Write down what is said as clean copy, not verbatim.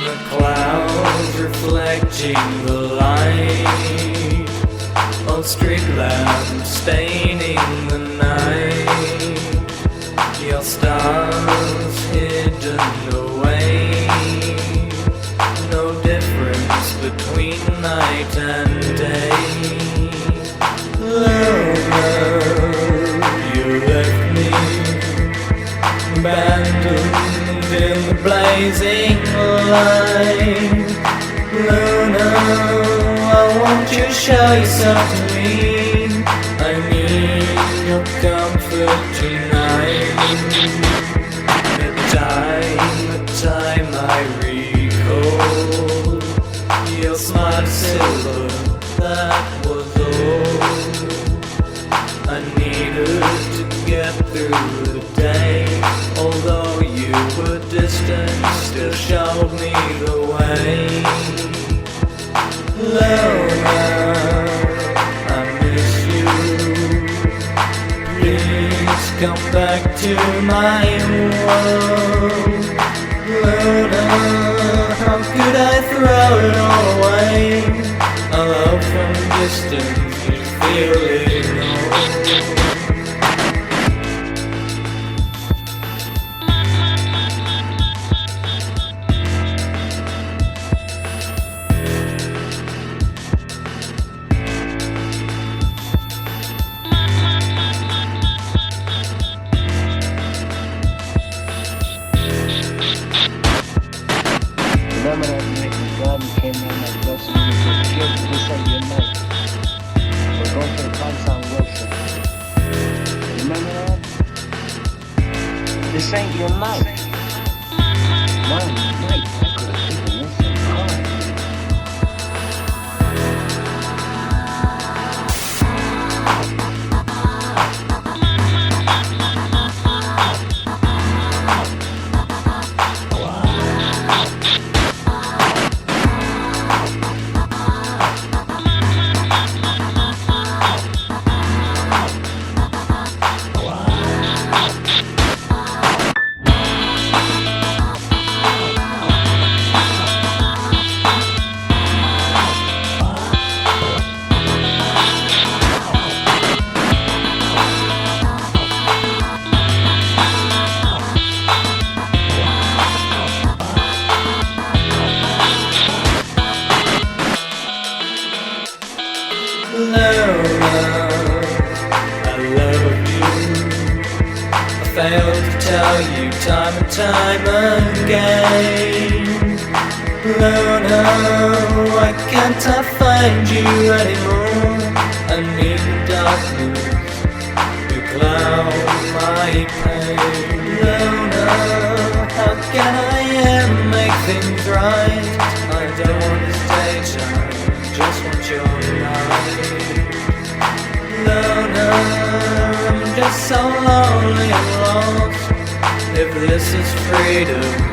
the clouds reflecting the light of street lamps staining the night. Your stars hidden away, no difference between night and day. Luna, you left me abandoned in the blazing light. Luna, I want you to show yourself to me. I need your comfort tonight. The time I recall your smile silver, that was all I needed to get through the day. Although you were distant, still showed me the way. Luna, I miss you. Please come back to my world. Luna, how could I throw it all away? A love from distance, you feel it all. Remember that night when God came down like blessing me with your kid? This ain't your night. We're going to the Consound worship. Remember that? This ain't your night. My night. I could have taken this and cried. Luna, I love you. I failed to tell you time and time again. Luna, why can't I find you anymore? I need the darkness to cloud my pain. Luna, how can I ever make things right? I don't want to stay shy, just want your light. Luna, I'm just so lonely and lost. If this is freedom,